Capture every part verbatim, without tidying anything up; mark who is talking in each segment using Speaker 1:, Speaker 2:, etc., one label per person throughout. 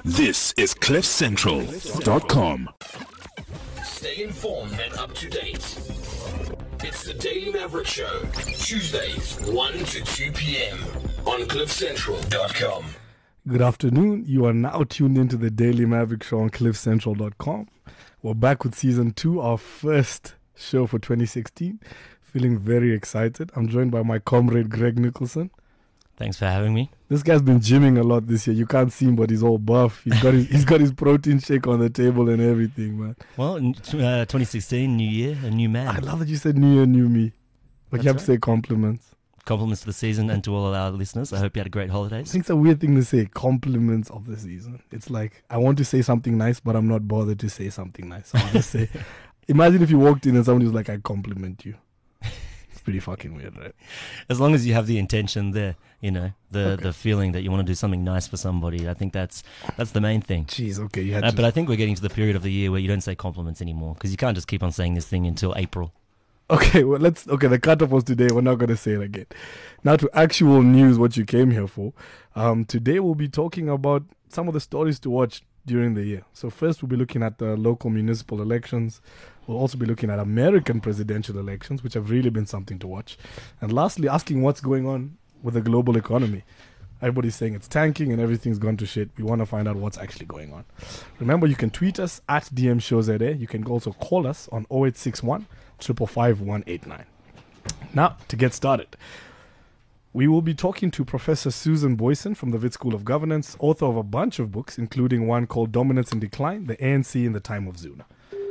Speaker 1: This is cliff central dot com.
Speaker 2: Stay informed and up to date. It's the Daily Maverick Show, Tuesdays, one to two p.m. on cliff central dot com.
Speaker 3: Good afternoon. You are now tuned into the Daily Maverick Show on cliff central dot com. We're back with season two, our first show for twenty sixteen. Feeling very excited. I'm joined by my comrade Greg Nicholson.
Speaker 4: Thanks for having me.
Speaker 3: This guy's been gymming a lot this year. You can't see him, but he's all buff. He's got his he's got his protein shake on the table and everything, man.
Speaker 4: Well, uh, twenty sixteen, new year, a new man.
Speaker 3: I love that you said new year, new me. Like
Speaker 4: That's
Speaker 3: you have
Speaker 4: right.
Speaker 3: to say compliments.
Speaker 4: Compliments to the season and to all our listeners. I hope you had a great
Speaker 3: I
Speaker 4: holidays.
Speaker 3: think it's a weird thing to say, compliments of the season. It's like, I want to say something nice, but I'm not bothered to say something nice. So I'll just say, imagine if you walked in and somebody was like, I compliment you. It's pretty fucking weird, right?
Speaker 4: As long as you have the intention there, you know, the,
Speaker 3: Okay.
Speaker 4: the feeling that you want to do something nice for somebody. I think that's that's the main thing.
Speaker 3: Jeez, okay. You had
Speaker 4: Uh,
Speaker 3: to,
Speaker 4: but I think we're getting to the period of the year where you don't say compliments anymore because you can't just keep on saying this thing until April.
Speaker 3: Okay, well, let's. Okay, the cutoff was today. We're not going to say it again. Now to actual news, what you came here for. Um, today we'll be talking about some of the stories to watch during the year. So first we'll be looking at the local municipal elections. We'll also be looking at American presidential elections, which have really been something to watch. And lastly, asking what's going on with the global economy. Everybody's saying it's tanking and everything's gone to shit. We want to find out what's actually going on. Remember, you can tweet us at D M Show Z A. You can also call us on oh eight six one, five five five, one eight nine. Now, to get started, we will be talking to Professor Susan Boyson from the Wits School of Governance, author of a bunch of books, including one called Dominance and Decline, the A N C in the Time of Zuna.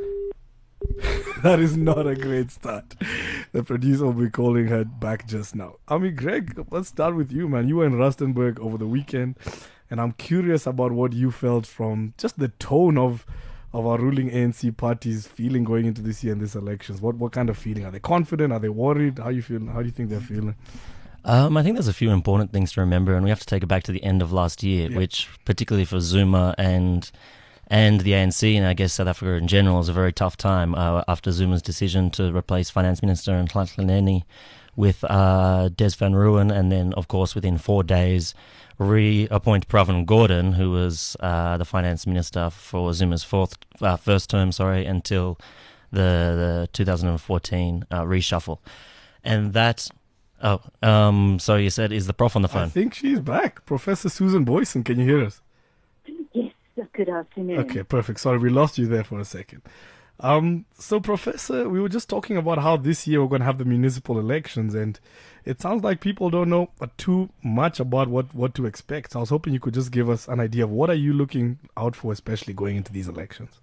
Speaker 3: That is not a great start. The producer will be calling her back just now. I mean, Greg, let's start with you, man. You were in Rustenburg over the weekend, and I'm curious about what you felt from just the tone of of our ruling A N C party's feeling going into this year and these elections. What what kind of feeling? Are they confident? Are they worried? How you feel? How do you think they're feeling?
Speaker 4: Um, I think there's a few important things to remember, and we have to take it back to the end of last year,
Speaker 3: Yeah.
Speaker 4: which particularly for Zuma and and the A N C, and I guess South Africa in general, is a very tough time uh, after Zuma's decision to replace Finance Minister Nhlanhla with uh, Des Van Rooyen, and then, of course, within four days, reappoint Pravin Gordhan, who was uh, the Finance Minister for Zuma's fourth uh, first term, sorry, until the, the two thousand fourteen uh, reshuffle. And that... Oh, um, so you said, is the prof on the
Speaker 3: I
Speaker 4: phone?
Speaker 3: think she's back. Professor Susan Boyson, can you hear us?
Speaker 5: Yes, good afternoon.
Speaker 3: Okay, perfect. Sorry, we lost you there for a second. Um, so, Professor, we were just talking about how this year we're going to have the municipal elections, and it sounds like people don't know uh, too much about what, what to expect. So I was hoping you could just give us an idea of what are you looking out for, especially going into these elections.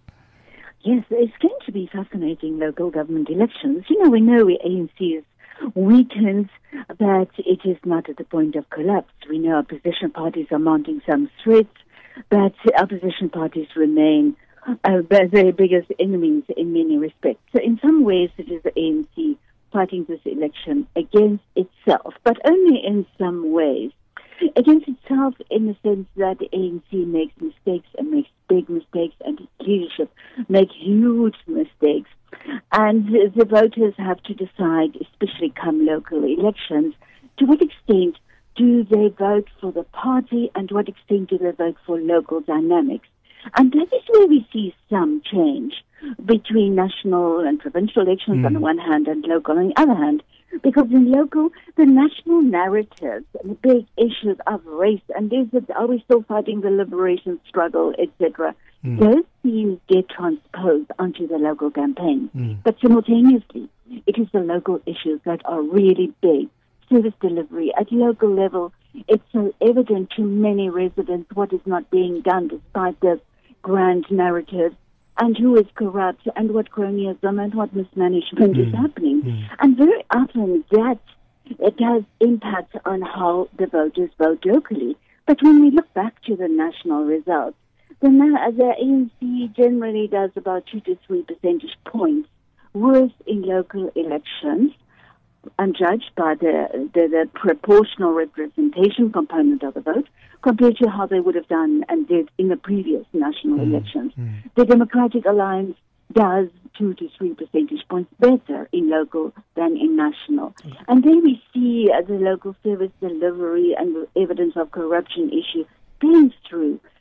Speaker 5: Yes, it's going to be fascinating local government elections. You know, we know A N C is weakened, but it is not at the point of collapse. We know opposition parties are mounting some threats, but opposition parties remain uh, their biggest enemies in many respects. So in some ways, it is the A N C fighting this election against itself, but only in some ways. Against itself in the sense that the A N C makes mistakes and makes big mistakes, and its leadership make huge mistakes. And the voters have to decide, especially come local elections, to what extent do they vote for the party and to what extent do they vote for local dynamics. And that is where we see some change between national and provincial elections
Speaker 3: Mm.
Speaker 5: on the one hand and local on the other hand. Because in local, the national narratives and the big issues of race and is it, are we still fighting the liberation struggle, et cetera,
Speaker 3: Mm.
Speaker 5: those themes get transposed onto the local campaign.
Speaker 3: Mm.
Speaker 5: But simultaneously, it is the local issues that are really big. Service delivery at local level, it's so evident to many residents what is not being done despite this grand narrative, and who is corrupt, and what cronyism and what mismanagement is
Speaker 3: Mm.
Speaker 5: happening.
Speaker 3: Mm.
Speaker 5: And very often that it has impact on how the voters vote locally. But when we look back to the national results, the, na- the A N C generally does about two to three percentage points worse in local elections, and judged by the, the, the proportional representation component of the vote, compared to how they would have done and did in the previous national
Speaker 3: Mm.
Speaker 5: elections.
Speaker 3: Mm.
Speaker 5: The Democratic Alliance does two to three percentage points better in local than in national. And then we see uh, the local service delivery and the evidence of corruption issue being through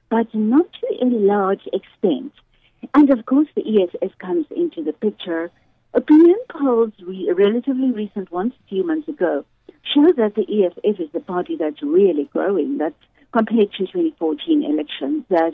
Speaker 5: but not to a large extent. And of course, the E S S comes into the picture. Opinion polls, re- relatively recent ones, a few months ago, show that the E F F is the party that's really growing. That's compared to twenty fourteen elections, that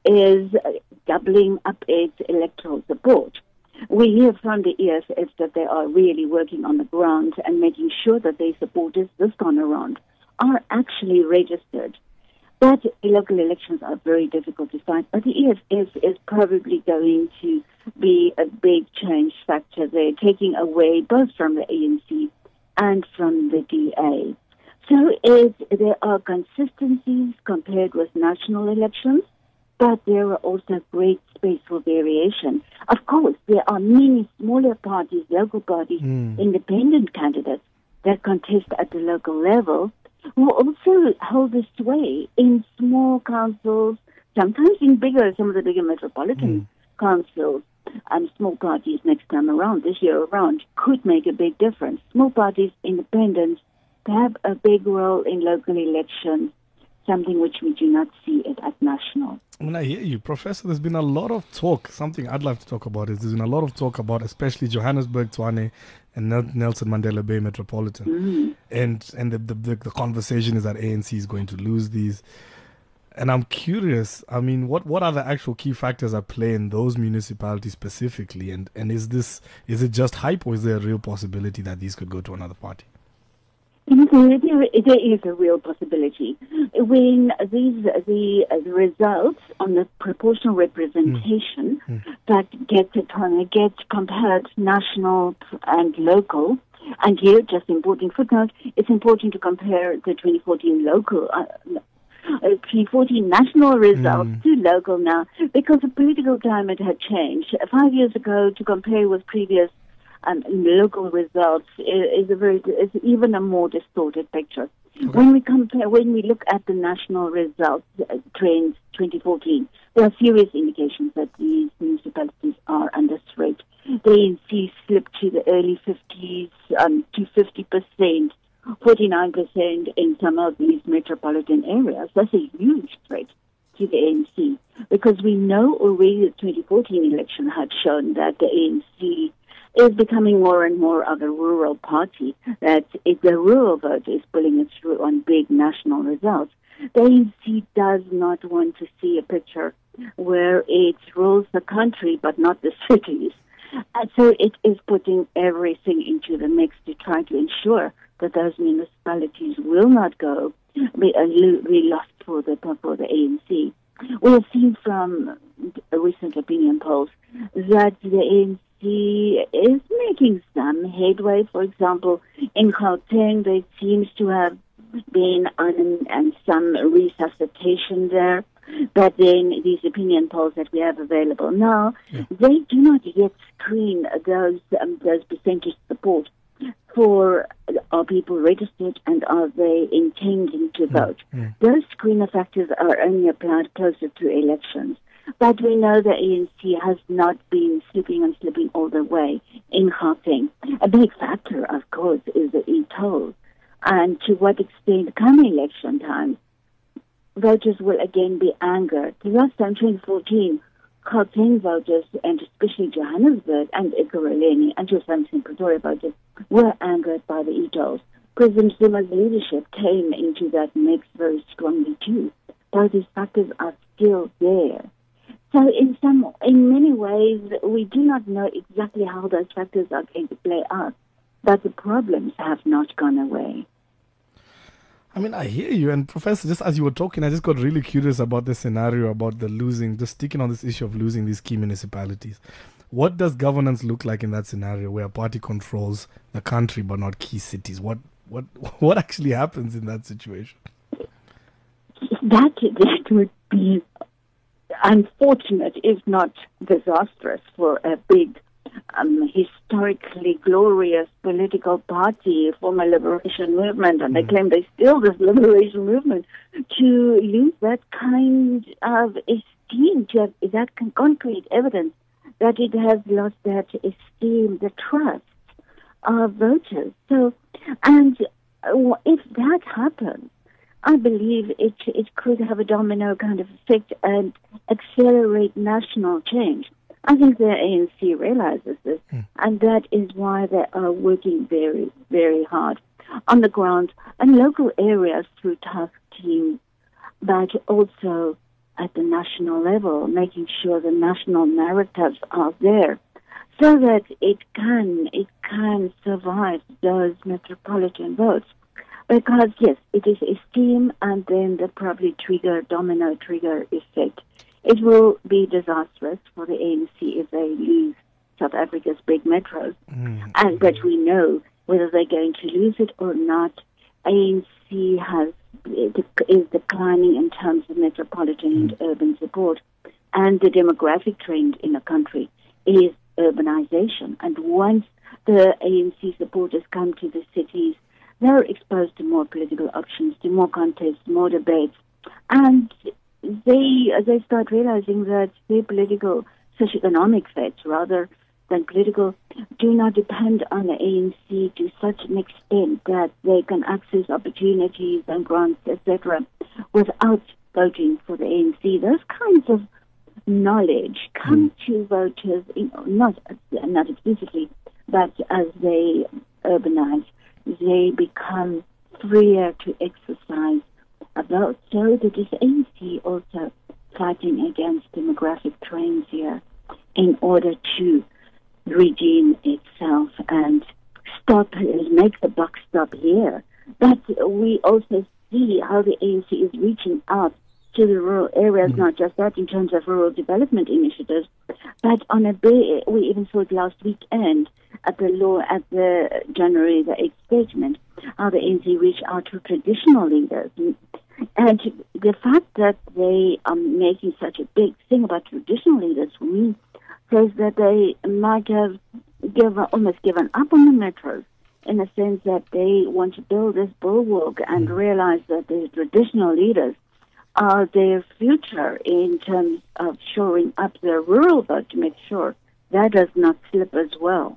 Speaker 5: is uh, doubling up its electoral support. We hear from the E S F that they are really working on the ground and making sure that their supporters this time around are actually registered. But local elections are very difficult to find. But the E S S is probably going to be a big change factor there, taking away both from the A N C and from the D A. So it, there are consistencies compared with national elections, but there are also great space for variation. Of course, there are many smaller parties, local parties, mm. independent candidates that contest at the local level, who also hold the sway in small councils, sometimes in bigger, some of the bigger metropolitan mm. councils. Um, small parties next time around, this year around, could make a big difference. Small parties, independents, have a big role in local elections, something which we do not see it at national.
Speaker 3: When I hear you, Professor, there's been a lot of talk. Something I'd like to talk about is there's been a lot of talk about especially Johannesburg, Tshwane, and Nelson Mandela Bay Metropolitan. Mm. And and the, the, the, the conversation is that A N C is going to lose these. And I'm curious, I mean, what, what are the actual key factors at play in those municipalities specifically? And, and is this is it just hype, or is there a real possibility that these could go to another party?
Speaker 5: There, there is a real possibility. When these the, the results on the proportional representation mm. Mm. that get get compared national and local, and here just important footnote, it's important to compare the twenty fourteen local. Uh, Uh, twenty fourteen national results mm. to local now, because the political climate had changed. Five years ago, to compare with previous um, local results is, is a very is even a more distorted picture. Okay. When we compare, when we look at the national results uh, trends twenty fourteen, there are serious indications that these municipalities are under threat. The A N C slipped to the early fifties um, to fifty percent. forty-nine percent in some of these metropolitan areas. That's a huge threat to the A N C, because we know already the twenty fourteen election had shown that the A N C is becoming more and more of a rural party, that if the rural vote is pulling it through on big national results. The A N C does not want to see a picture where it rules the country but not the cities. And so it is putting everything into the mix to try to ensure that those municipalities will not go be, uh, be lost for the for the A N C. We have seen from recent opinion polls that the A N C is making some headway. For example, in Gauteng, there seems to have been on and some resuscitation there. But then these opinion polls that we have available now, yeah. they do not yet screen those um, those percentage support for are people registered and are they intending to vote. Mm-hmm. Those screener factors are only applied closer to elections. But we know the A N C has not been slipping and slipping all the way in Gauteng. A big factor, of course, is the e-toll. And to what extent come election time, voters will again be angered. The last time, twenty fourteen, Gauteng voters, and especially Johannesburg and Ekurhuleni and to some extent Pretoria voters, were angered by the e-tolls. President Zuma's leadership came into that mix very strongly too. So these factors are still there. So in some, in many ways, we do not know exactly how those factors are going to play out, but the problems have not gone away.
Speaker 3: I mean, I hear you. And Professor, just as you were talking, I just got really curious about the scenario about the losing, just sticking on this issue of losing these key municipalities. What does governance look like in that scenario where a party controls the country but not key cities? What what what actually happens in that situation?
Speaker 5: That, that would be unfortunate, if not disastrous, for a big Um, historically glorious political party, former liberation movement, and they claim they still this liberation movement, to lose that kind of esteem, to have that concrete evidence that it has lost that esteem, the trust of voters. So, and if that happens, I believe it it could have a domino kind of effect and accelerate national change. I think the A N C realizes this, mm. and that is why they are working very, very hard on the ground and local areas through task teams, but also at the national level, making sure the national narratives are there so that it can it can survive those metropolitan votes. Because, yes, it is esteem and then the probably trigger, domino trigger effect. It will be disastrous for the A N C if they lose South Africa's big metros. Mm-hmm. And But we know whether they're going to lose it or not. A N C has is declining in terms of metropolitan mm-hmm. and urban support. And the demographic trend in the country is urbanization. And once the A N C supporters come to the cities, they're exposed to more political options, to more contests, more debates, and they they start realizing that their political, socioeconomic fates, rather than political, do not depend on the A N C to such an extent that they can access opportunities and grants, et cetera, without voting for the A N C. Those kinds of knowledge come mm. to voters, you know, not not explicitly, but as they urbanize, they become freer to exercise a vote. So that is A N C also fighting against demographic trends here in order to redeem itself and stop, make the buck stop here. But we also see how the A N C is reaching out to the rural areas, mm-hmm. not just that in terms of rural development initiatives, but on a big, we even saw it last weekend at the law at the January the eighth statement, how the A N C reached out to traditional leaders. And the fact that they are making such a big thing about traditional leaders, for me, says that they might have given, almost given up on the metros in the sense that they want to build this bulwark and realize that the traditional leaders are their future in terms of shoring up their rural vote to make sure that does not slip as well.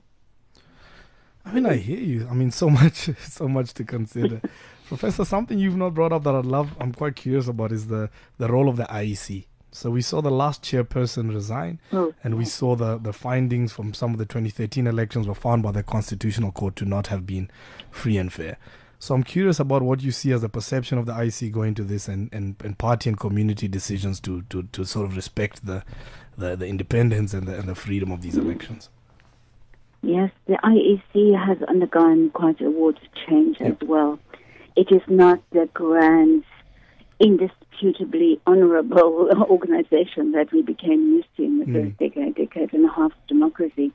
Speaker 3: I mean, I hear you. I mean, so much, so much to consider. Professor, something you've not brought up that I'd love, I'm quite curious about is the, the role of the I E C. So we saw the last chairperson resign, oh, and we saw the, the findings from some of the twenty thirteen elections were found by the Constitutional Court to not have been free and fair. So I'm curious about what you see as the perception of the I E C going to this and, and, and party and community decisions to, to, to sort of respect the, the, the independence and the, and the freedom of these elections.
Speaker 5: Yes, the I E C has undergone quite a water change yep. as well. It is not the grand, indisputably honorable organization that we became used to in the mm. first decade, decade and a half of democracy.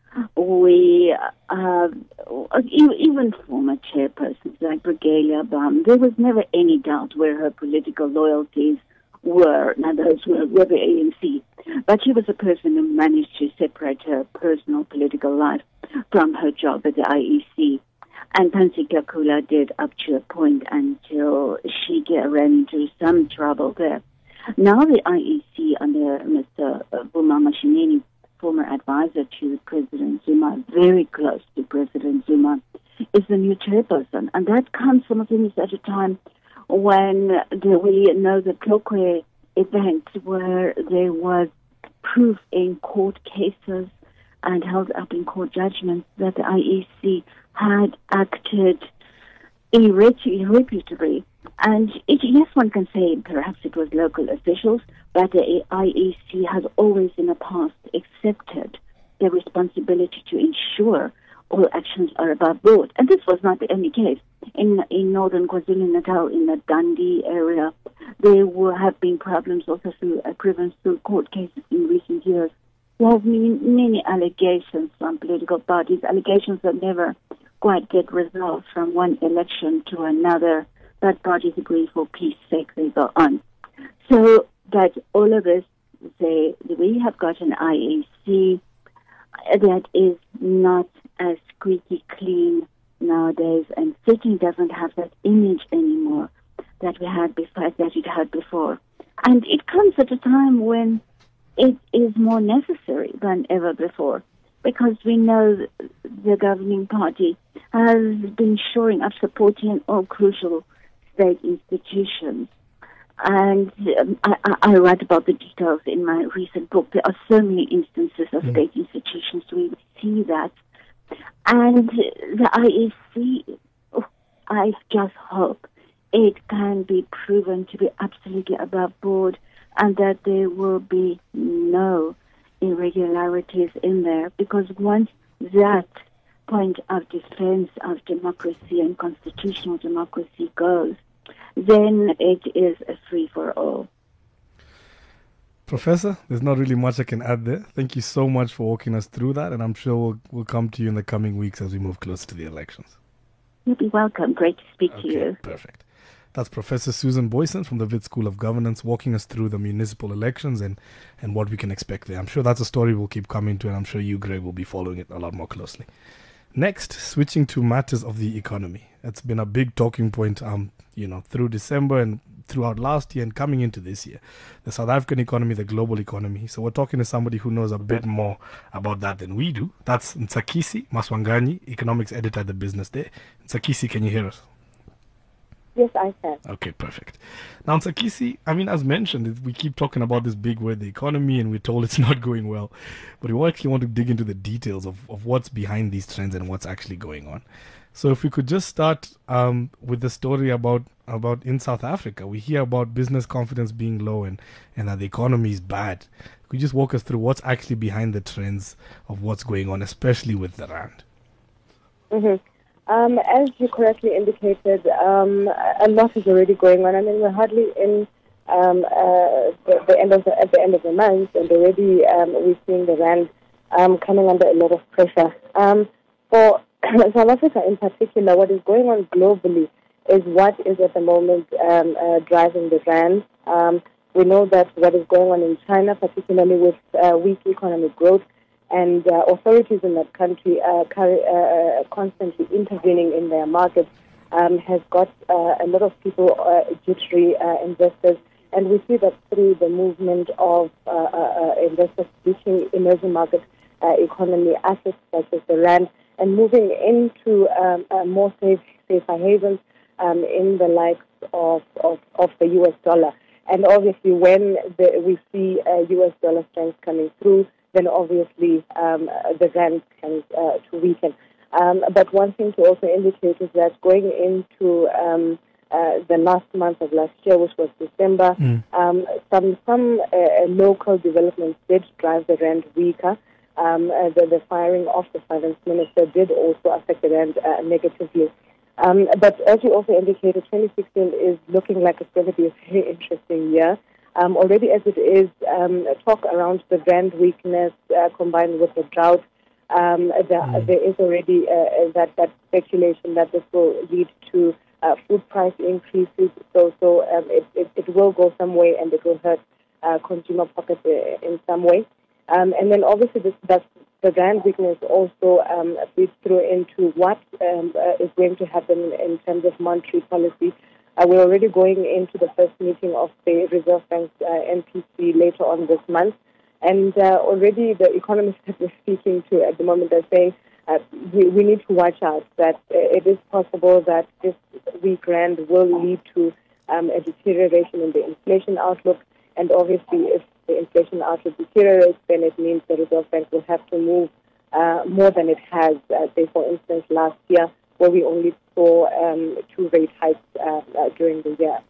Speaker 5: We have, even former chairpersons like Brigalia Bam, there was never any doubt where her political loyalties were. Now, those were, were the A N C. But she was a person who managed to separate her personal political life from her job at the I E C. And Pansy Kakula did up to a point until she ran into some trouble there. Now the I E C under Mister Vuma Mashinini, former advisor to President Zuma, very close to President Zuma, is the new chairperson. And that comes from things at a time when the, we know the Tlokwe event where there was proof in court cases and held up in court judgments that the I E C had acted irreputably. And it, yes, one can say perhaps it was local officials, but the I E C has always in the past accepted the responsibility to ensure all actions are above board. And this was not the only case. In in northern KwaZulu-Natal, in the Dundee area, there were, have been problems also through uh, proven through court cases in recent years. There have been many allegations from political parties, allegations that never quite get resolved from one election to another, but parties agree for peace sake they go on. So that all of us say we have got an I E C that is not as squeaky clean nowadays and certainly doesn't have that image anymore that we had before, that it had before. And it comes at a time when it is more necessary than ever before, because we know the governing party has been shoring up, supporting all crucial state institutions. And um, I, I, I write about the details in my recent book. There are so many instances of mm. state institutions where we see that. And the I E C, oh, I just hope it can be proven to be absolutely above board and that there will be no irregularities in there. Because once that point of defense of democracy and constitutional democracy goes, then it is a free-for-all.
Speaker 3: Professor, there's not really much I can add there. Thank you so much for walking us through that, and I'm sure we'll, we'll come to you in the coming weeks as we move closer to the elections.
Speaker 5: You'll be welcome. Great to speak
Speaker 3: okay,
Speaker 5: to you.
Speaker 3: Perfect. That's Professor Susan Booysen from the Wits School of Governance walking us through the municipal elections and, and what we can expect there. I'm sure that's a story we'll keep coming to, and I'm sure you, Greg, will be following it a lot more closely. Next, switching to matters of the economy. It's been a big talking point, um, you know, through December and throughout last year and coming into this year. The South African economy, the global economy. So we're talking to somebody who knows a bit more about that than we do. That's Ntsakisi Maswanganyi, economics editor at the Business Day. Ntsakisi, can you hear us?
Speaker 6: Yes, I can.
Speaker 3: Okay, perfect. Now, Ntsakisi, I mean, as mentioned, we keep talking about this big word, the economy, and we're told it's not going well. But we actually want to dig into the details of, of what's behind these trends and what's actually going on. So if we could just start um, with the story about, about in South Africa. We hear about business confidence being low and, and that the economy is bad. Could you just walk us through what's actually behind the trends of what's going on, especially with the rand?
Speaker 6: Mm-hmm. Um, as you correctly indicated, um, a lot is already going on. I mean, we're hardly in um, uh, the, the end of the, at the end of the month, and already um, we're seeing the rand um, coming under a lot of pressure. Um, for South Africa in particular, what is going on globally is what is at the moment um, uh, driving the rand. Um, we know that what is going on in China, particularly with uh, weak economic growth, and uh, authorities in that country uh, carry, uh, constantly intervening in their markets, um, has got uh, a lot of people, uh, jittery uh, investors, and we see that through the movement of uh, uh, investors switching emerging market uh, economy assets such as the rand and moving into um, uh, more safe, safer havens um, in the likes of, of, of the U S dollar. And obviously when the, we see uh, U S dollar strength coming through, then obviously um, the rand tends uh, to weaken. Um, but one thing to also indicate is that going into um, uh, the last month of last year, which was December, mm. um, some some uh, local developments did drive the rand weaker. Um, uh, the, the firing of the finance minister did also affect the rand uh, negatively. Um, but as you also indicated, twenty sixteen is looking like it's going to be a very interesting year. Um, already as it is, um, talk around the rand weakness uh, combined with the drought, um, the, mm. there is already uh, that, that speculation that this will lead to uh, food price increases. So so um, it, it, it will go some way and it will hurt uh, consumer pockets uh, in some way. Um, and then obviously this, that's, the rand weakness also um, feeds through into what um, uh, is going to happen in terms of monetary policy. Uh, we're already going into the first meeting of the Reserve Bank's uh, N P C later on this month. And uh, already the economists that we're speaking to at the moment are saying uh, we, we need to watch out that uh, it is possible that this weak rand will lead to um, a deterioration in the inflation outlook. And obviously if the inflation outlook deteriorates, then it means the Reserve Bank will have to move uh, more than it has, uh, say, for instance, last year, where we only saw um, two rate hikes uh, uh, during the year.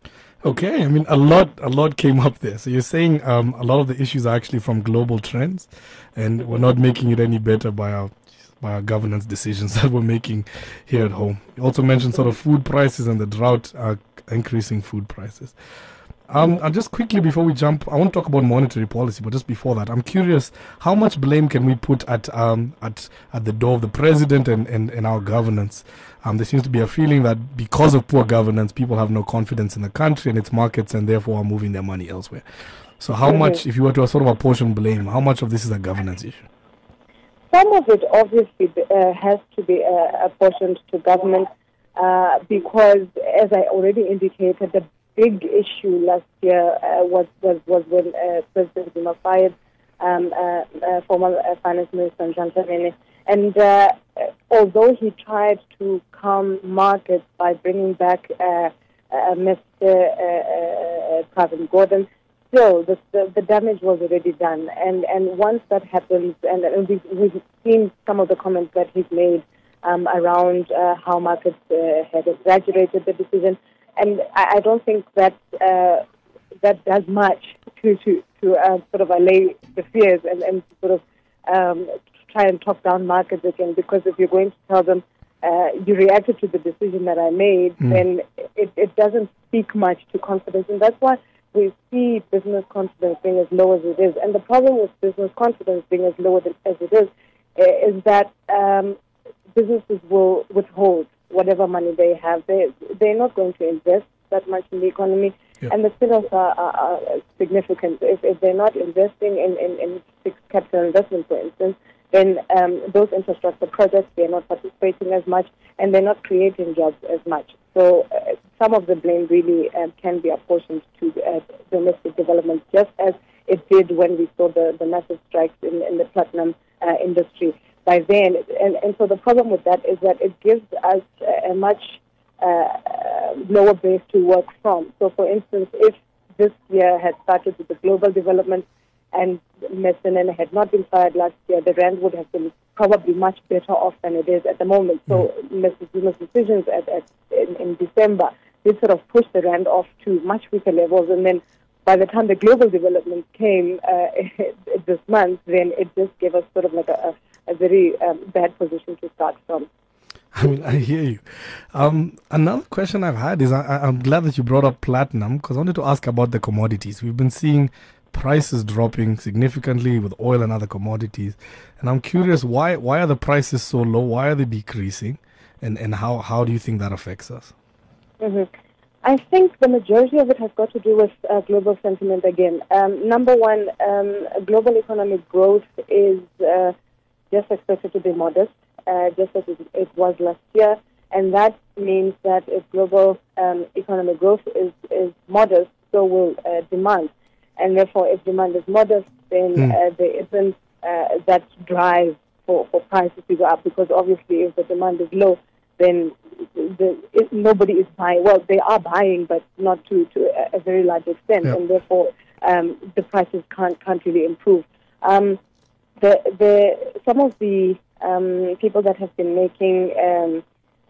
Speaker 3: Okay, I mean, a lot a lot came up there. So you're saying um, a lot of the issues are actually from global trends, and we're not making it any better by our by our governance decisions that we're making here at home. You also mentioned sort of food prices and the drought are increasing food prices. Um, and just quickly before we jump, I want to talk about monetary policy, but just before that, I'm curious, how much blame can we put at um, at at the door of the president and, and, and our governance? Um, there seems to be a feeling that because of poor governance, people have no confidence in the country and its markets and therefore are moving their money elsewhere. So how mm-hmm. much, if you were to sort of apportion blame, how much of this is a governance issue?
Speaker 6: Some of it obviously uh, has to be uh, apportioned to government uh, because, as I already indicated, the big issue last year uh, was, was was when uh, President Zuma fired um, uh, uh, former uh, Finance Minister Jean Thabane. And uh, although he tried to calm markets by bringing back uh, uh, Mister Uh, uh, Pravin Gordhan, still the, the the damage was already done. And and once that happens, and, and we've, we've seen some of the comments that he's made um, around uh, how markets uh, had exaggerated the decision, and I, I don't think that uh, that does much to to to uh, sort of allay the fears and and sort of um, try and talk down markets again. Because if you're going to tell them uh, you reacted to the decision that I made, mm. then it, it doesn't speak much to confidence, and that's why we see business confidence being as low as it is. And the problem with business confidence being as low as it is uh, is that um, businesses will withhold whatever money they have. They they're not going to invest that much in the economy. Yep. And the spin-offs are, are, are significant. If, if they're not investing in, in, in fixed capital investment, for instance, then um, those infrastructure projects, they're not participating as much, and they're not creating jobs as much. So uh, some of the blame really um, can be apportioned to uh, domestic development, just as it did when we saw the, the massive strikes in, in the platinum uh, industry. By then, and, and so the problem with that is that it gives us a, a much uh, lower base to work from. So, for instance, if this year had started with the global development and Messinene had not been fired last year, the rand would have been probably much better off than it is at the moment. So, Mister Zuma's decisions at, at in, in December did sort of push the rand off to much weaker levels, and then by the time the global development came uh, this month, then it just gave us sort of like a, a, a very um, bad position to start from.
Speaker 3: I mean, I hear you. Um, another question I've had is I, I'm glad that you brought up platinum, because I wanted to ask about the commodities. We've been seeing prices dropping significantly with oil and other commodities, and I'm curious, why why are the prices so low? Why are they decreasing? And, and how, how do you think that affects us?
Speaker 6: Mm-hmm. I think the majority of it has got to do with uh, global sentiment again. Um, number one, um, global economic growth is uh, just expected to be modest, uh, just as it, it was last year. And that means that if global um, economic growth is, is modest, so will uh, demand. And therefore, if demand is modest, then mm. uh, there isn't uh, that drive for, for prices to go up, because obviously if the demand is low, then the, it, nobody is buying. Well, they are buying, but not to, to a, a very large extent, yep. and therefore um, the prices can't can't really improve. Um, the the some of the um, people that have been making um,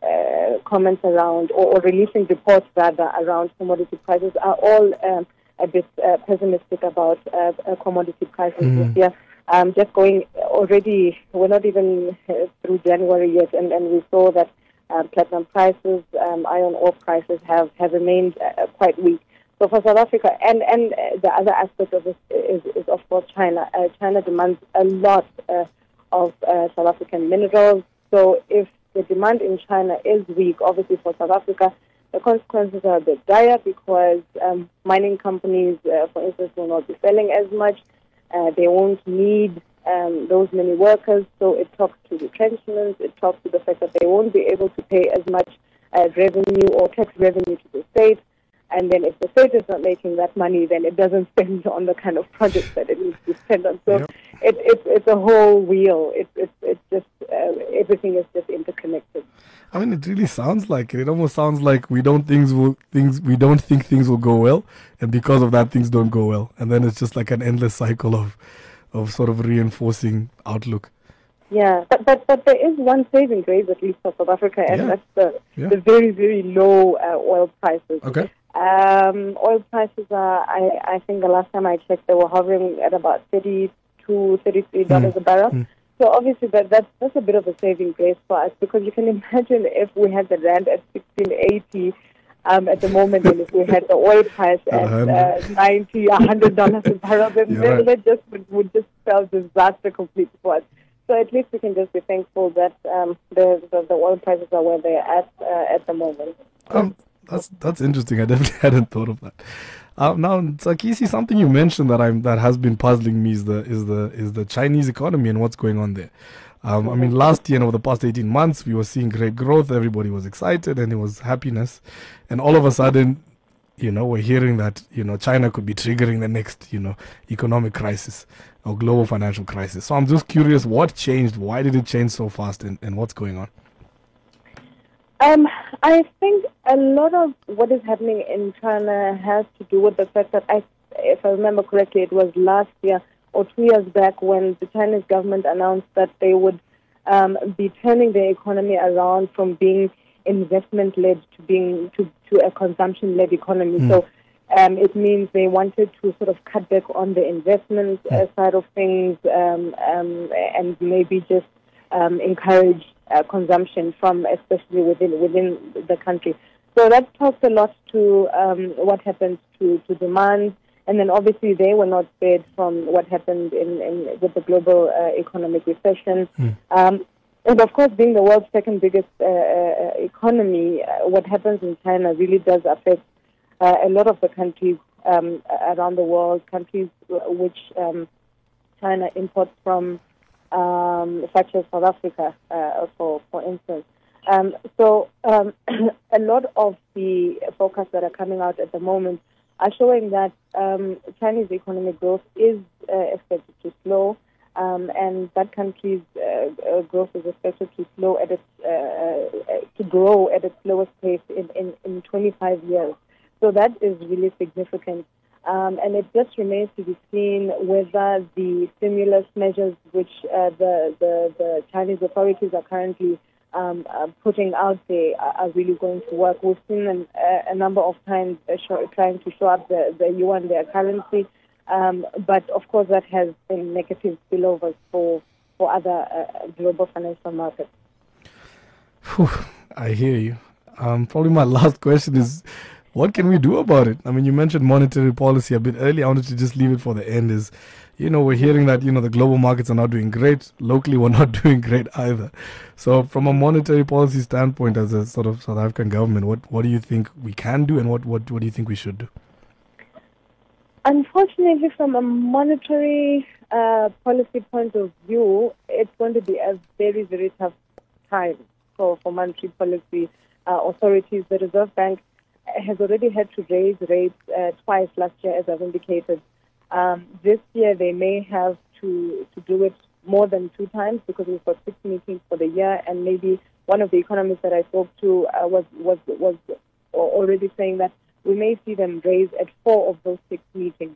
Speaker 6: uh, comments around or, or releasing reports rather around commodity prices are all um, a bit uh, pessimistic about uh, uh, commodity prices mm. this year. Um, just going already, we're not even uh, through January yet, and, and we saw that Um, platinum prices, um, iron ore prices have, have remained uh, quite weak. So for South Africa, and, and uh, the other aspect of this is, is of course, China. Uh, China demands a lot uh, of uh, South African minerals. So if the demand in China is weak, obviously for South Africa, the consequences are a bit dire, because um, mining companies, uh, for instance, will not be selling as much. Uh, they won't need Um, those many workers, so it talks to retrenchments, it talks to the fact that they won't be able to pay as much uh, revenue or tax revenue to the state, and then if the state is not making that money, then it doesn't spend on the kind of projects that it needs to spend on. So yep. it, it, it's a whole wheel. It, it, it's just, uh, everything is just interconnected.
Speaker 3: I mean, it really sounds like it. It almost sounds like we don't things will things we don't think things will go well, and because of that, things don't go well, and then it's just like an endless cycle of. of sort of reinforcing outlook.
Speaker 6: Yeah, but but, but there is one saving grace, at least for South Africa, and yeah. that's the, yeah. the very, very low uh, oil prices.
Speaker 3: Okay.
Speaker 6: Um, oil prices are, I, I think the last time I checked, they were hovering at about thirty-two dollars, thirty-three dollars mm. a barrel. Mm. So obviously that, that's, that's a bit of a saving grace for us, because you can imagine if we had the rand at sixteen eighty Um, at the moment, and if we had the oil price at uh, ninety, a hundred dollars a barrel, then, then right. that just would, would just spell disaster completely for us. So at least we can just be thankful that um, the, the the oil prices are where they are at uh, at the moment.
Speaker 3: Um, that's that's interesting. I definitely hadn't thought of that. Uh, now, Sakisi, something you mentioned that I'm that has been puzzling me is the is the is the Chinese economy and what's going on there. Um, I mean, last year and over the past eighteen months, we were seeing great growth. Everybody was excited and it was happiness. And all of a sudden, you know, we're hearing that, you know, China could be triggering the next, you know, economic crisis or global financial crisis. So I'm just curious, what changed? Why did it change so fast, and, and what's going on?
Speaker 6: Um, I think a lot of what is happening in China has to do with the fact that, I, if I remember correctly, it was last year or two years back when the Chinese government announced that they would um, be turning their economy around from being investment-led to being to, to a consumption-led economy. Mm. So um, it means they wanted to sort of cut back on the investment uh, side of things um, um, and maybe just um, encourage Uh, consumption from, especially within within the country. So that talks a lot to um, what happens to, to demand, and then obviously they were not spared from what happened in, in with the global uh, economic recession. Mm. Um, and of course, being the world's second biggest uh, uh, economy, uh, what happens in China really does affect uh, a lot of the countries um, around the world, countries which um, China imports from. Um, such as South Africa, uh, for for instance. Um, so um, a lot of the forecasts that are coming out at the moment are showing that um, Chinese economic growth is uh, expected to slow, um, and that country's uh, uh, growth is expected to slow at its uh, to grow at its slowest pace in, in, in twenty-five years. So that is really significant. Um, and it just remains to be seen whether the stimulus measures which uh, the, the, the Chinese authorities are currently um, uh, putting out there are, are really going to work. We've seen an, uh, a number of times uh, show, trying to show up the, the yuan, their currency, um, but of course that has been negative spillovers for, for other uh, global financial markets.
Speaker 3: Whew, I hear you. Um, probably my last question is, what can we do about it? I mean, you mentioned monetary policy a bit earlier. I wanted to just leave it for the end. Is, you know, we're hearing that, you know, the global markets are not doing great. Locally, we're not doing great either. So from a monetary policy standpoint, as a sort of South African government, what, what do you think we can do and what, what, what do you think we should do?
Speaker 6: Unfortunately, from a monetary uh, policy point of view, it's going to be a very, very tough time for, for monetary policy uh, authorities. The Reserve Bank has already had to raise rates uh, twice last year, as I've indicated. Um, this year, they may have to, to do it more than two times because we've got six meetings for the year, and maybe one of the economists that I spoke to uh, was, was, was already saying that we may see them raise at four of those six meetings.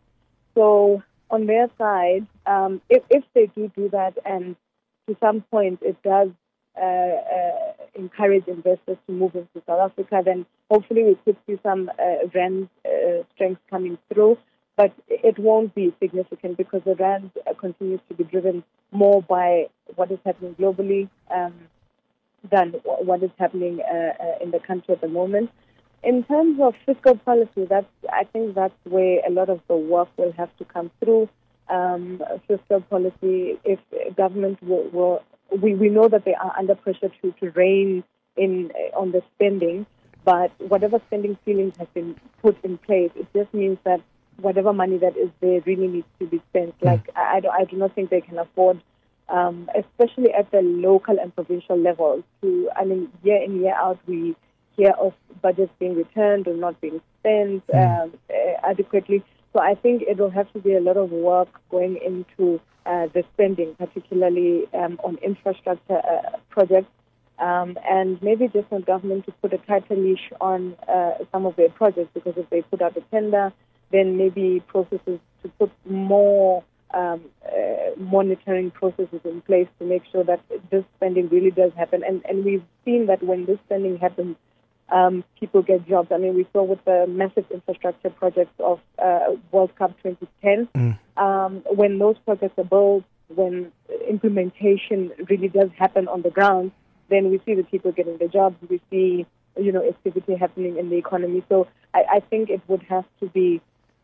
Speaker 6: So on their side, um, if, if they do do that, and to some point it does uh, uh, encourage investors to move into South Africa, then hopefully we could see some uh, rand uh, strength coming through, but it won't be significant because the rand uh, continues to be driven more by what is happening globally um, than what is happening uh, uh, in the country at the moment. In terms of fiscal policy, that's, I think that's where a lot of the work will have to come through. Um, fiscal policy, if government will, will we, we know that they are under pressure to, to rein in uh, on the spending, but whatever spending ceilings have been put in place, it just means that whatever money that is there really needs to be spent. Mm. Like, I, I, do, I do not think they can afford, um, especially at the local and provincial level, to, I mean, year in, year out, we hear of budgets being returned or not being spent mm. um, uh, adequately. So I think it will have to be a lot of work going into uh, the spending, particularly um, on infrastructure uh, projects, um, and maybe just on government to put a tighter leash on uh, some of their projects, because if they put out a tender, then maybe processes to put more um, uh, monitoring processes in place to make sure that this spending really does happen. And, and we've seen that when this spending happens, Um, people get jobs. I mean, we saw with the massive infrastructure projects of uh, World Cup twenty ten, mm. um, when those projects are built, when implementation really does happen on the ground, then we see the people getting their jobs. We see, you know, activity happening in the economy. So I, I think it would have to be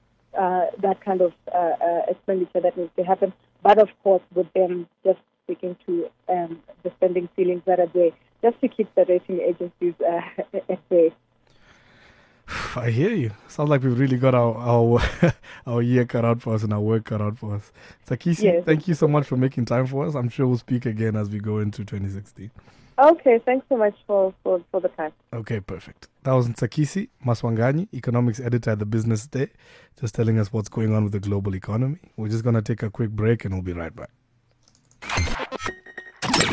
Speaker 6: uh, that kind of uh, uh, expenditure that needs to happen. But of course, with them just sticking to um, the spending ceilings that are there, just to keep the rating agencies uh, at bay.
Speaker 3: I hear you. Sounds like we've really got our our, our year cut out for us and our work cut out for us. Tsakisi, yes. Thank you so much for making time for us. I'm sure we'll speak again as we go into twenty sixteen.
Speaker 6: Okay, thanks so much for, for, for the time.
Speaker 3: Okay, perfect. That was Tsakisi Maswanganyi, economics editor at the Business Day, just telling us what's going on with the global economy. We're just going to take a quick break and we'll be right back.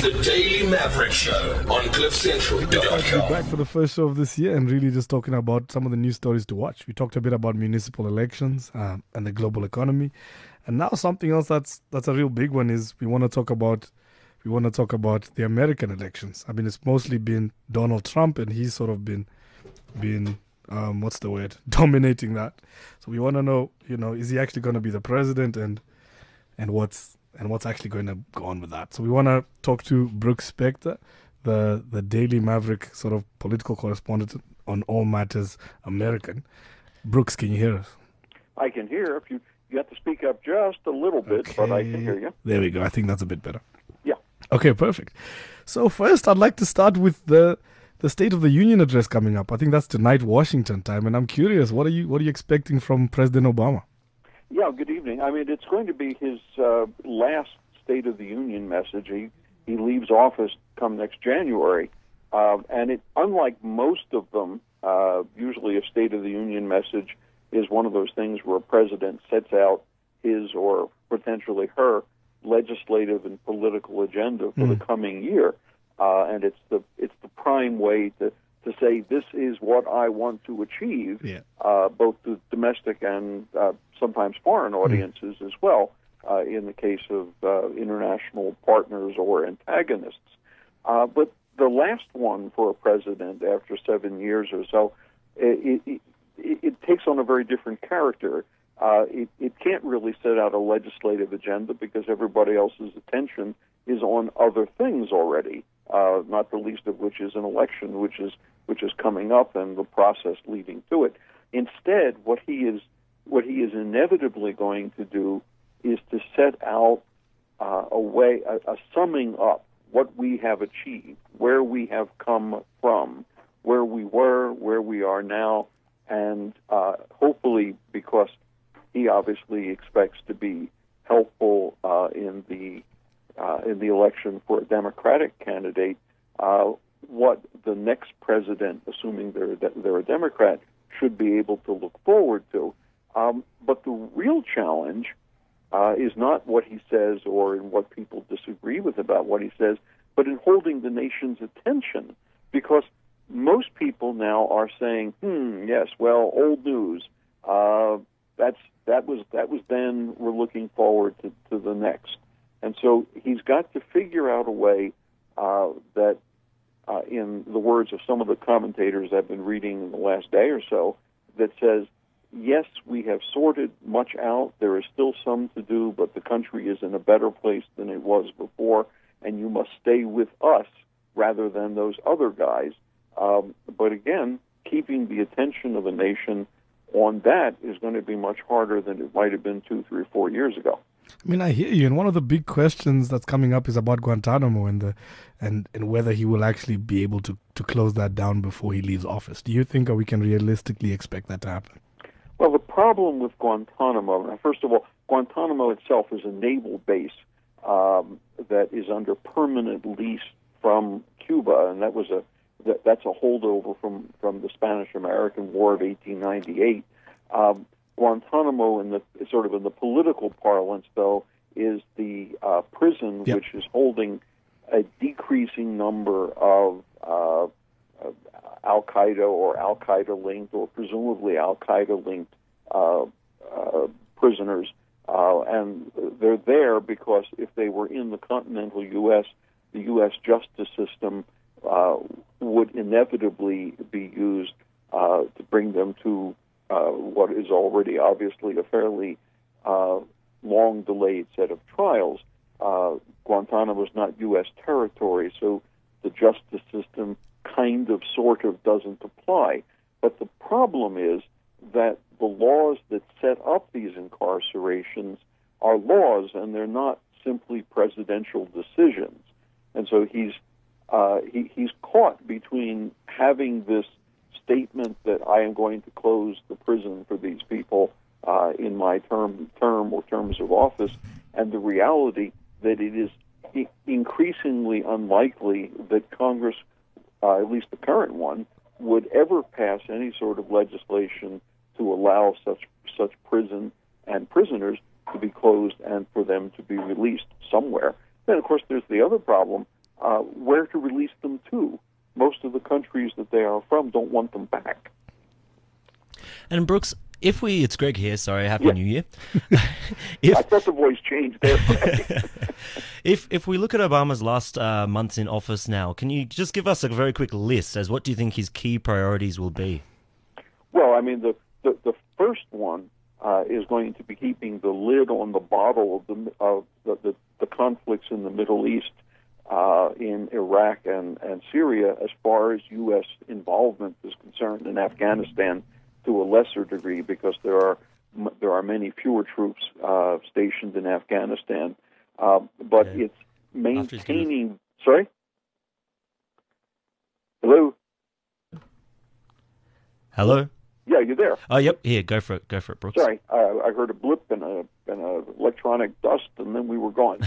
Speaker 2: the Daily Maverick Show on cliff central dot
Speaker 3: We're
Speaker 2: com.
Speaker 3: back for the first show of this year and really just talking about some of the news stories to watch. We talked a bit about municipal elections um, and the global economy, and now something else that's that's a real big one is we want to talk about we want to talk about the American elections. I mean, it's mostly been Donald Trump, and he's sort of been been um, what's the word dominating that. So we want to know, you know, is he actually going to be the president, and and what's and what's actually going to go on with that. So we want to talk to Brooks Spector, the the Daily Maverick sort of political correspondent on all matters American. Brooks, can you hear us?
Speaker 7: I can hear. If you you have to speak up just a little bit, but I can hear you.
Speaker 3: There we go. I think that's a bit better.
Speaker 7: Yeah.
Speaker 3: Okay, perfect. So first, I'd like to start with the the State of the Union address coming up. I think that's tonight, Washington time, and I'm curious, what are you what are you expecting from President Obama?
Speaker 7: Yeah. Good evening. I mean, it's going to be his uh, last State of the Union message. He he leaves office come next January, uh, and it unlike most of them, uh, usually a State of the Union message is one of those things where a president sets out his or potentially her legislative and political agenda for
Speaker 3: Mm.
Speaker 7: the coming year, uh, and it's the it's the prime way to, to say this is what I want to achieve,
Speaker 3: Yeah.
Speaker 7: uh, both to domestic and uh, sometimes foreign audiences as well, uh, in the case of uh, international partners or antagonists. Uh, but the last one for a president after seven years or so, it, it, it, it takes on a very different character. Uh, it, it can't really set out a legislative agenda because everybody else's attention is on other things already, uh, not the least of which is an election, which is which is coming up and the process leading to it. Instead, what he is what he is inevitably going to do is to set out uh, a way, a, a summing up what we have achieved, where we have come from, where we were, where we are now, and uh, hopefully, because he obviously expects to be helpful uh, in the uh, in the election for a Democratic candidate, uh, what the next president, assuming they're they're a Democrat, should be able to look forward to. Um, but the real challenge uh, is not what he says or in what people disagree with about what he says, but in holding the nation's attention, because most people now are saying, "Hmm, yes, well, old news. Uh, that's that was that was then. We're looking forward to, to the next." And so he's got to figure out a way uh, that, uh, in the words of some of the commentators I've been reading in the last day or so, that says, yes, we have sorted much out. There is still some to do, but the country is in a better place than it was before, and you must stay with us rather than those other guys. Um, but again, keeping the attention of a nation on that is going to be much harder than it might have been two, three, four years ago.
Speaker 3: I mean, I hear you, and one of the big questions that's coming up is about Guantanamo and the and, and whether he will actually be able to, to close that down before he leaves office. Do you think we can realistically expect that to happen?
Speaker 7: Well, the problem with Guantanamo, first of all, Guantanamo itself is a naval base um, that is under permanent lease from Cuba, and that was a that, that's a holdover from, from the Spanish-American War of eighteen ninety-eight. Um, Guantanamo, in the sort of in the political parlance, though, is the uh, prison
Speaker 3: Yep.
Speaker 7: which is holding a decreasing number of uh, uh, Al Qaeda or Al Qaeda linked or presumably Al Qaeda linked uh, uh, prisoners, uh, and they're there because if they were in the continental U S, the U S justice system uh, would inevitably be used uh, to bring them to Uh, what is already obviously a fairly uh, long delayed set of trials. Uh, Guantanamo is not U S territory, so the justice system kind of, sort of doesn't apply. But the problem is that the laws that set up these incarcerations are laws, and they're not simply presidential decisions. And so he's uh, he, he's caught between having this statement that I am going to close the prison for these people uh, in my term term or terms of office, and the reality that it is i- increasingly unlikely that Congress, uh, at least the current one, would ever pass any sort of legislation to allow such such prison and prisoners to be closed and for them to be released somewhere. Then, of course, there's the other problem uh, where to release them to. Most of the countries that they are from don't want them back.
Speaker 4: And Brooks, if we, it's Greg here, sorry, Happy
Speaker 7: Yeah.
Speaker 4: New Year. if,
Speaker 7: I thought the voice changed there.
Speaker 4: if if we look at Obama's last uh, months in office now, can you just give us a very quick list as what do you think his key priorities will be?
Speaker 7: Well, I mean, the, the, the first one uh, is going to be keeping the lid on the bottle of the of the, the, the conflicts in the Middle East, uh, in Iraq and, and Syria, as far as U S involvement is concerned, in Afghanistan to a lesser degree, because there are there are many fewer troops uh, stationed in Afghanistan. Uh, but
Speaker 4: Yeah.
Speaker 7: it's maintaining. Sorry. Hello.
Speaker 4: Hello?
Speaker 7: Yeah, you there?
Speaker 4: Oh, yep, here, go for it, go for it, Brooks.
Speaker 7: Sorry, uh, I heard a blip and a, and a electronic dust, and then we were gone.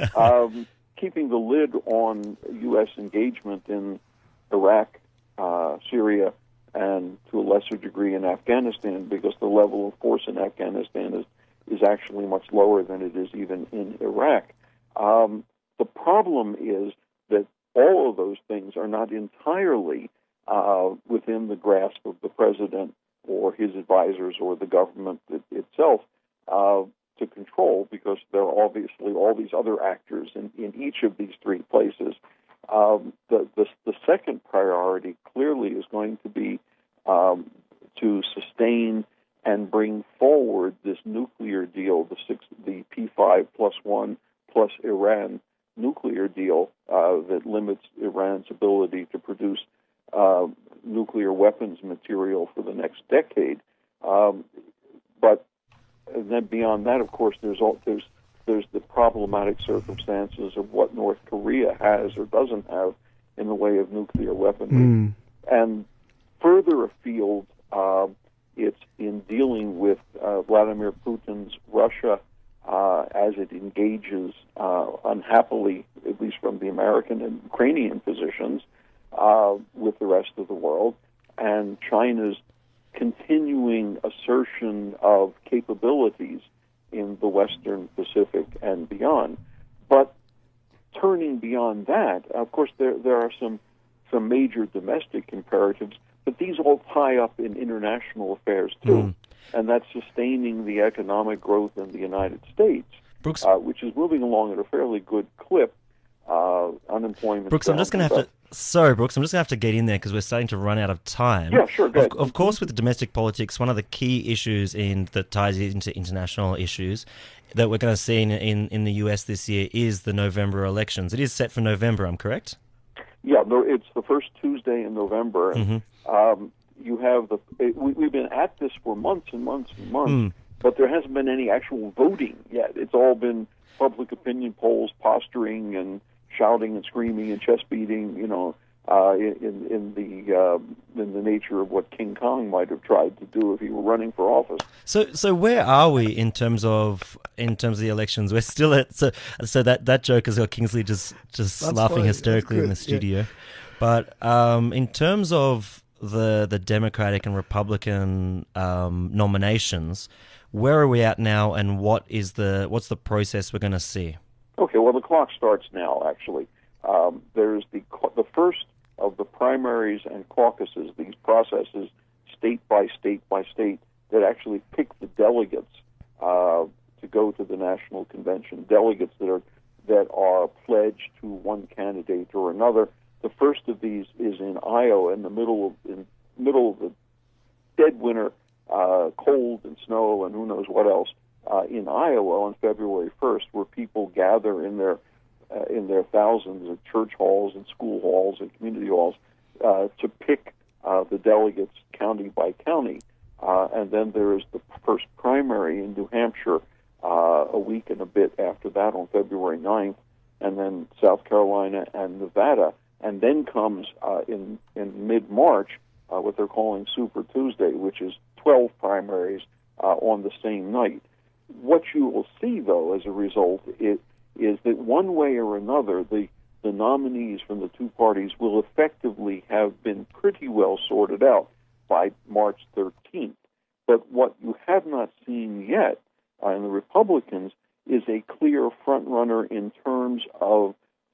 Speaker 7: um, keeping the lid on U S engagement in Iraq, uh, Syria, and to a lesser degree in Afghanistan, because the level of force in Afghanistan is, is actually much lower than it is even in Iraq. Um, the problem is that all of those things are not entirely uh, within the grasp of the president or his advisors or the government it, itself uh, to control, because there are obviously all these other actors in, in each of these three places. Um, the, the the second priority clearly is going to be um, to sustain and bring forward this nuclear deal, the six, the P five plus one plus Iran nuclear deal uh, that limits Iran's ability to produce uh, nuclear weapons material for the next decade. Um, but and then beyond that, of course, there's all, there's there's the problematic circumstances of what North Korea has or doesn't have in the way of nuclear weaponry.
Speaker 3: Mm.
Speaker 7: And further afield, uh, it's in dealing with uh, Vladimir Putin's Russia uh, as it engages uh, unhappily, at least from the American and Ukrainian positions, uh, with the rest of the world, and China's continuing assertion of capabilities in the Western Pacific and beyond. But turning beyond that, of course, there there are some some major domestic imperatives, but these all tie up in international affairs too,
Speaker 4: Mm.
Speaker 7: and that's sustaining the economic growth in the United States,
Speaker 4: Brooks,
Speaker 7: uh, which is moving along at a fairly good clip. Uh, unemployment.
Speaker 4: Brooks, I'm just going to have to. Sorry, Brooks, I'm just going to have to get in there because we're starting to run out of time.
Speaker 7: Yeah, sure, go
Speaker 4: Of,
Speaker 7: ahead.
Speaker 4: of course, with the domestic politics, one of the key issues in that ties into international issues that we're going to see in, in in the U S this year is the November elections. It is set for November, I'm correct?
Speaker 7: Yeah, no, it's the first Tuesday in November. And,
Speaker 4: Mm-hmm.
Speaker 7: um, you have the. It, we, we've been at this for months and months and months,
Speaker 4: Mm.
Speaker 7: but there hasn't been any actual voting yet. It's all been public opinion polls, posturing, and shouting and screaming and chest beating. You know, uh, in in the uh, in the nature of what King Kong might have tried to do if he were running for office.
Speaker 4: So, so where are we in terms of in terms of the elections? We're still at so so that that joke has got Kingsley just just
Speaker 3: That's
Speaker 4: laughing
Speaker 3: fine.
Speaker 4: hysterically in the
Speaker 3: That's good,
Speaker 4: studio. But um, in terms of the the Democratic and Republican um, nominations, where are we at now, and what is the what's the process we're going to see?
Speaker 7: Okay, well, the clock starts now, actually. Um, there's the the first of the primaries and caucuses, these processes, state by state by state, that actually pick the delegates uh, to go to the national convention, delegates that are that are pledged to one candidate or another. The first of these is in Iowa, in the middle of in middle of the dead winter, uh, cold and snow and who knows what else. Uh, in Iowa on February first, where people gather in their uh, in their thousands at church halls and school halls and community halls uh, to pick uh, the delegates county by county. Uh, and then there is the first primary in New Hampshire uh, a week and a bit after that on February ninth, and then South Carolina and Nevada. And then comes uh, in, in mid-March uh, what they're calling Super Tuesday, which is twelve primaries uh, on the same night. What you will see, though, as a result, it, is that one way or another, the, the nominees from the two parties will effectively have been pretty well sorted out by March thirteenth. But what you have not seen yet uh, in the Republicans is a clear front-runner in terms of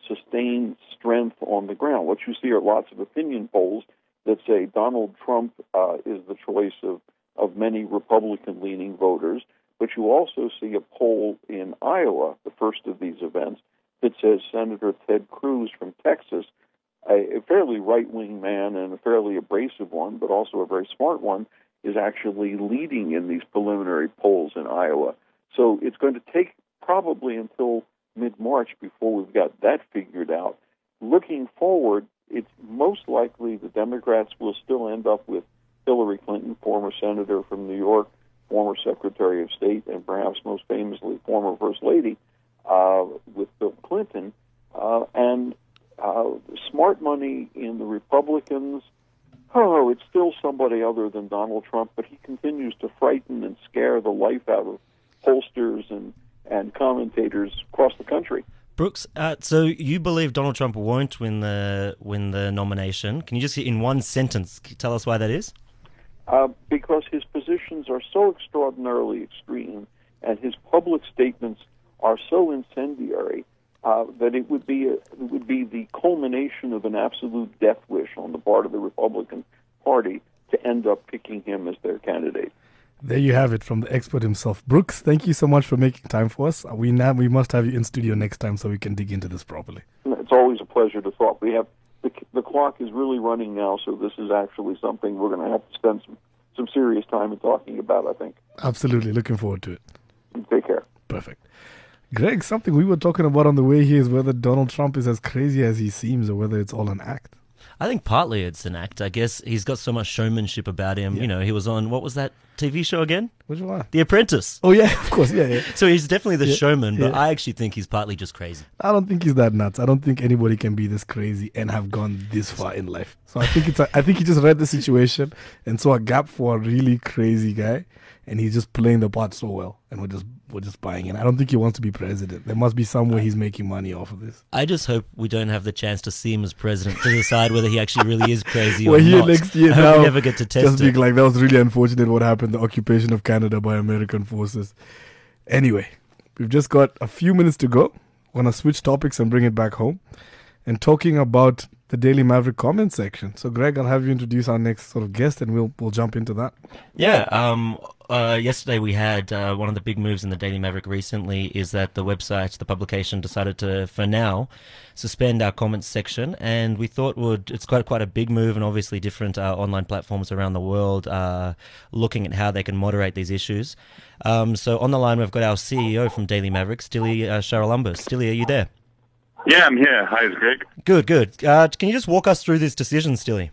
Speaker 7: sustained strength on the ground. What you see are lots of opinion polls that say Donald Trump uh, is the choice of, of many Republican-leaning voters, but you also see a poll in Iowa, the first of these events, that says Senator Ted Cruz from Texas, a, a fairly right-wing man and a fairly abrasive one, but also a very smart one, is actually leading in these preliminary polls in Iowa. So it's going to take probably until mid-March before we've got that figured out. Looking forward, it's most likely the Democrats will still end up with Hillary Clinton, former senator from New York, former Secretary of State, and perhaps most famously former First Lady, uh, with Bill Clinton. Uh, and uh, smart money in the Republicans, oh, it's still somebody other than Donald Trump, but he continues to frighten and scare the life out of pollsters and, and commentators across the country.
Speaker 4: Brooks, uh, so you believe Donald Trump won't win the win the nomination. Can you just, in one sentence, tell us why that is?
Speaker 7: Uh, because his positions are so extraordinarily extreme and his public statements are so incendiary uh, that it would be a, it would be the culmination of an absolute death wish on the part of the Republican Party to end up picking him as their candidate.
Speaker 3: There you have it from the expert himself. Brooks, thank you so much for making time for us. We now we must have you in studio next time so we can dig into this properly.
Speaker 7: It's always a pleasure to talk. We have the, the clock is really running now, so this is actually something we're going to have to spend some, some serious time in talking about, I think.
Speaker 3: Absolutely. Looking forward to it.
Speaker 7: Take care.
Speaker 3: Perfect. Greg, something we were talking about on the way here is whether Donald Trump is as crazy as he seems or whether it's all an act.
Speaker 4: I think partly it's an act. I guess he's got so much showmanship about him.
Speaker 3: Yeah.
Speaker 4: You know, he was on, what was that T V show again?
Speaker 3: Which one?
Speaker 4: The Apprentice.
Speaker 3: Oh, yeah, of course. Yeah, yeah.
Speaker 4: So he's definitely the
Speaker 3: Yeah,
Speaker 4: showman, but
Speaker 3: yeah.
Speaker 4: I actually think he's partly just crazy.
Speaker 3: I don't think he's that nuts. I don't think anybody can be this crazy and have gone this far in life. So I think it's. A, I think he just read the situation and saw a gap for a really crazy guy, and he's just playing the part so well, and we're just we're just buying in. I don't think he wants to be president. There must be some way he's making money off of this.
Speaker 4: I just hope we don't have the chance to see him as president to decide whether he actually really is crazy
Speaker 3: We're
Speaker 4: or
Speaker 3: here
Speaker 4: not.
Speaker 3: next year
Speaker 4: I hope
Speaker 3: now.
Speaker 4: we never get to test
Speaker 3: Just
Speaker 4: it.
Speaker 3: being like, that was really unfortunate what happened, the occupation of Canada by American forces. Anyway, we've just got a few minutes to go. We're going to switch topics and bring it back home and talking about the Daily Maverick comment section. So, Greg, I'll have you introduce our next sort of guest and we'll we'll jump into that.
Speaker 4: Yeah, um, uh, yesterday we had uh, one of the big moves in the Daily Maverick recently is that the website, the publication, decided to, for now, suspend our comments section, and we thought would it's quite quite a big move, and obviously different uh, online platforms around the world are looking at how they can moderate these issues. Um, so on the line we've got our C E O from Daily Maverick, Stilly uh, Sharalumbus. Stilly, are you there?
Speaker 8: Yeah, I'm here. Hi, it's Greg.
Speaker 4: Good, good. Uh, can you just walk us through this decision, Stilly?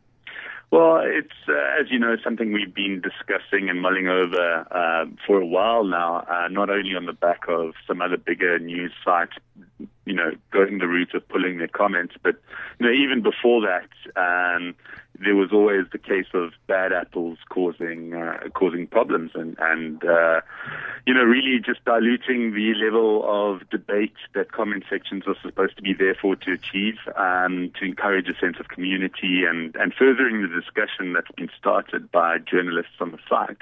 Speaker 8: Well, it's, uh, as you know, something we've been discussing and mulling over uh, for a while now, uh, not only on the back of some other bigger news sites, you know, going the route of pulling their comments, but, you know, even before that, um, there was always the case of bad apples causing uh, causing problems and, and uh, you know, really just diluting the level of debate that comment sections are supposed to be there for to achieve, um, to encourage a sense of community and, and furthering the discussion that's been started by journalists on the site.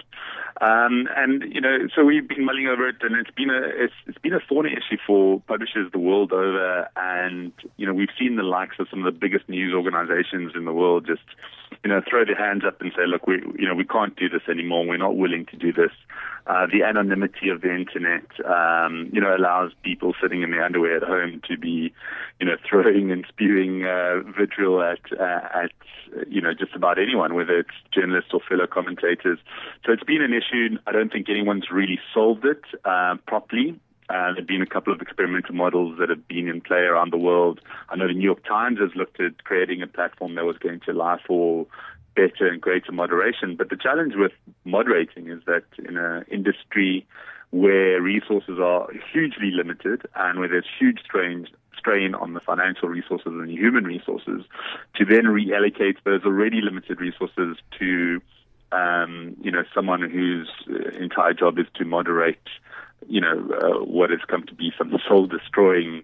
Speaker 8: Um, and, you know, so we've been mulling over it, and it's been a it's, it's been a thorny issue for publishers the world over, and, you know, we've seen the likes of some of the biggest news organizations in the world just, you know, throw their hands up and say, look, we, you know, we can't do this anymore. We're not willing to do this. Uh, the anonymity of the internet, um, you know, allows people sitting in their underwear at home to be, you know, throwing and spewing uh, vitriol at, uh, at, you know, just about anyone, whether it's journalists or fellow commentators. So it's been an issue. I don't think anyone's really solved it uh, properly. Uh, there have been a couple of experimental models that have been in play around the world. I know the New York Times has looked at creating a platform that was going to allow for better and greater moderation. But the challenge with moderating is that in an industry where resources are hugely limited and where there's huge strain, strain on the financial resources and the human resources, to then reallocate those already limited resources to, um, you know, someone whose entire job is to moderate, you know, uh, what has come to be some soul-destroying,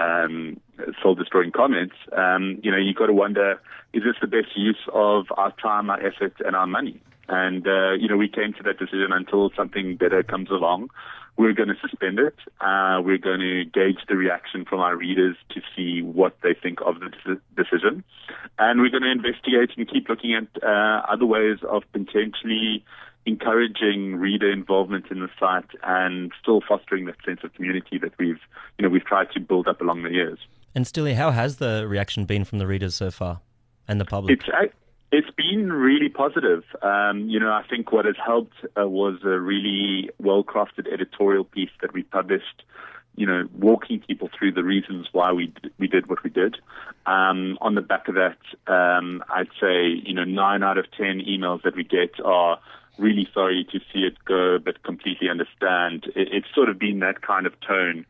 Speaker 8: um, soul-destroying comments. Um, you know, you got to wonder, is this the best use of our time, our effort, and our money? And uh, you know, we came to that decision until something better comes along, we're going to suspend it. Uh, we're going to gauge the reaction from our readers to see what they think of the de- decision. And we're going to investigate and keep looking at uh, other ways of potentially encouraging reader involvement in the site and still fostering that sense of community that we've, you know, we've tried to build up along the years.
Speaker 4: And Stilly, how has the reaction been from the readers so far and the public?
Speaker 8: It's It's been really positive. Um, you know, I think what has helped uh, was a really well-crafted editorial piece that we published, you know, walking people through the reasons why we d- we did what we did. Um, on the back of that, um, I'd say, you know, nine out of ten emails that we get are really sorry to see it go, but completely understand. It, it's sort of been that kind of tone.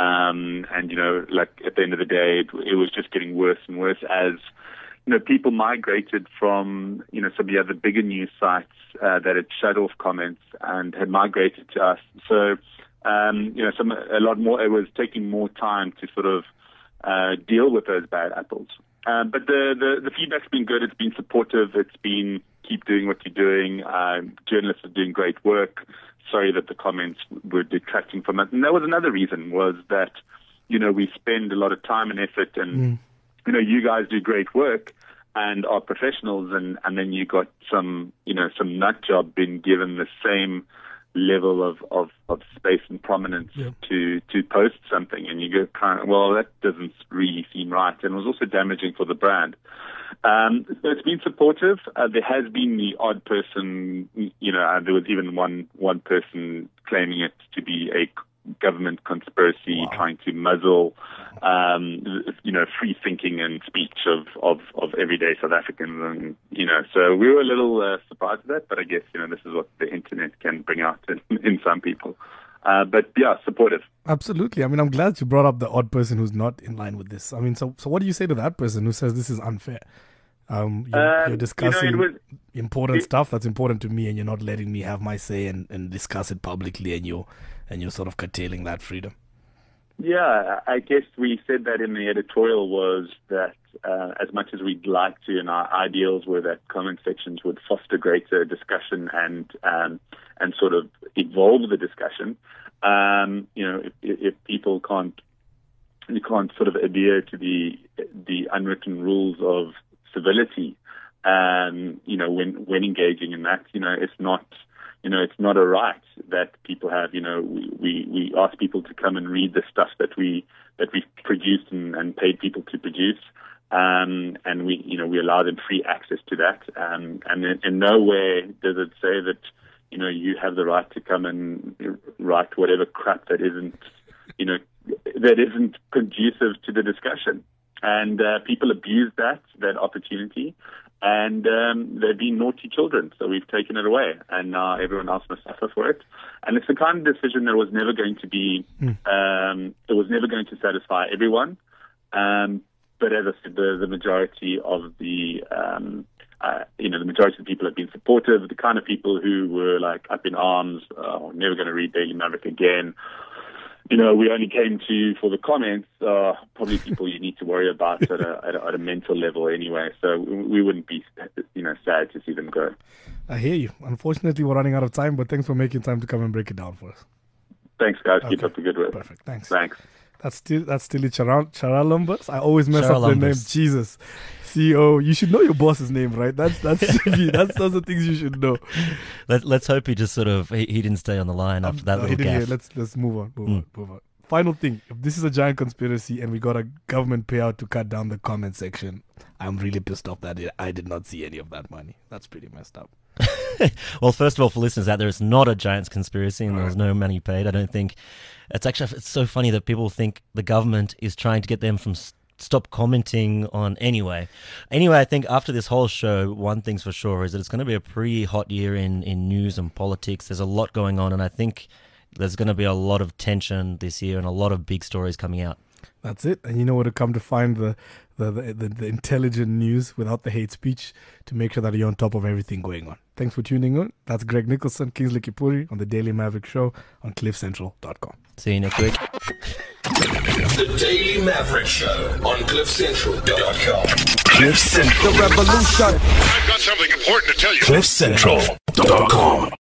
Speaker 8: Um, and, you know, like at the end of the day, it, it was just getting worse and worse as, you know, people migrated from, you know, some of the other bigger news sites uh, that had shut off comments and had migrated to us. So, um, you know, some a lot more, it was taking more time to sort of uh, deal with those bad apples. Um, but the, the, the feedback's been good. It's been supportive. It's been keep doing what you're doing. Um, journalists are doing great work. Sorry that the comments were detracting from it. And that was another reason, was that, you know, we spend a lot of time and effort and, mm. you know, you guys do great work and are professionals, and, and then you got some, you know, some nut job being given the same level of, of, of space and prominence yeah. to, to post something, and you go, kind of, well, that doesn't really seem right. And it was also damaging for the brand. Um, so it's been supportive. Uh, there has been the odd person, you know, uh, there was even one, one person claiming it to be a government conspiracy, wow. trying to muzzle, um, you know, free thinking and speech of, of, of everyday South Africans. And, you know, so we were a little uh, surprised at that, but I guess, you know, this is what the internet can bring out in, in some people. Uh, but yeah, supportive.
Speaker 3: Absolutely. I mean, I'm glad you brought up the odd person who's not in line with this. I mean, so, so what do you say to that person who says this is unfair? Um, you're, um, you're discussing you know, was, important it, stuff that's important to me, and you're not letting me have my say and, and discuss it publicly, and you're and you're sort of curtailing that freedom.
Speaker 8: Yeah, I guess we said that in the editorial, was that uh, as much as we'd like to, and our ideals were that comment sections would foster greater discussion and um, and sort of evolve the discussion. Um, you know, if, if people can't you can't sort of adhere to the the unwritten rules of civility, um, you know, when when engaging in that, you know, it's not, you know, it's not a right that people have. You know, we, we, we ask people to come and read the stuff that we that we produced and, and paid people to produce, um, and we, you know, we allow them free access to that. Um, and in, in no way does it say that, you know, you have the right to come and write whatever crap that isn't, you know, that isn't conducive to the discussion. And uh, people abuse that that opportunity, and um, they've been naughty children. So we've taken it away, and now everyone else must suffer for it. And it's the kind of decision that was never going to be, mm. um, it was never going to satisfy everyone. Um, but as I said, the, the majority of the, um, uh, you know, the majority of the people have been supportive. The kind of people who were like up in arms, uh, never going to read Daily Maverick again. You know, we only came to for the comments, uh, probably people you need to worry about at a, at a at a mental level anyway. So we wouldn't be, you know, sad to see them go.
Speaker 3: I hear you. Unfortunately, we're running out of time, but thanks for making time to come and break it down for us.
Speaker 8: Thanks, guys.
Speaker 3: Okay.
Speaker 8: Keep up the good work.
Speaker 3: Perfect. Thanks.
Speaker 8: Thanks.
Speaker 3: That's still that's still Charalumbus. I always mess up the name. Jesus, C E O. You should know your boss's name, right? That's that's that's those are things you should know.
Speaker 4: Let, let's hope he just sort of he, he didn't stay on the line after that
Speaker 3: um,
Speaker 4: little gaffe.
Speaker 3: Let's let's move on. Move
Speaker 4: mm.
Speaker 3: on. Move on. Final thing: if this is a giant conspiracy and we got a government payout to cut down the comment section, I'm really pissed off that it, I did not see any of that money. That's pretty messed up.
Speaker 4: Well, first of all, for listeners out there, it's not a giant conspiracy and
Speaker 3: all
Speaker 4: there was
Speaker 3: right.
Speaker 4: no money paid. I don't think it's actually it's so funny that people think the government is trying to get them from st- stop commenting on anyway. Anyway, I think after this whole show, one thing's for sure is that it's going to be a pretty hot year in, in news and politics. There's a lot going on, and I think there's going to be a lot of tension this year and a lot of big stories coming out.
Speaker 3: That's it. And you know where to come to find the the, the, the, the intelligent news without the hate speech to make sure that you're on top of everything going on. Thanks for tuning in. That's Greg Nicholson, Kingsley Kipuri on the Daily Maverick Show on cliff central dot com.
Speaker 4: See you next week.
Speaker 2: The Daily Maverick Show on cliff central dot com.
Speaker 1: Cliff Central.
Speaker 9: The revolution.
Speaker 1: I've
Speaker 9: got something important to tell you.
Speaker 1: cliff central dot com.